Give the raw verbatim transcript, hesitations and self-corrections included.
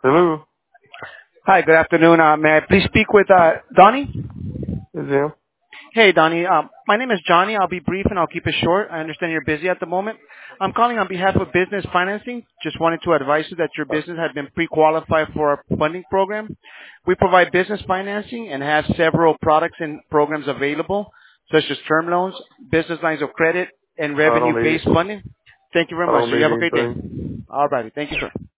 Hello, Hi, good afternoon. Uh, may I please speak with uh, Donnie? this is him. Hey, Donnie. Um, my name is Johnny. I'll be brief and I'll keep it short. I understand you're busy at the moment. I'm calling on behalf of Business Financing. Just wanted to advise you that your business has been pre-qualified for our funding program. We provide business financing and have several products and programs available, such as term loans, business lines of credit, and I don't need revenue-based funding. Thank you very I much, don't sir. You need have a great day. anything. All righty. Thank you, sir.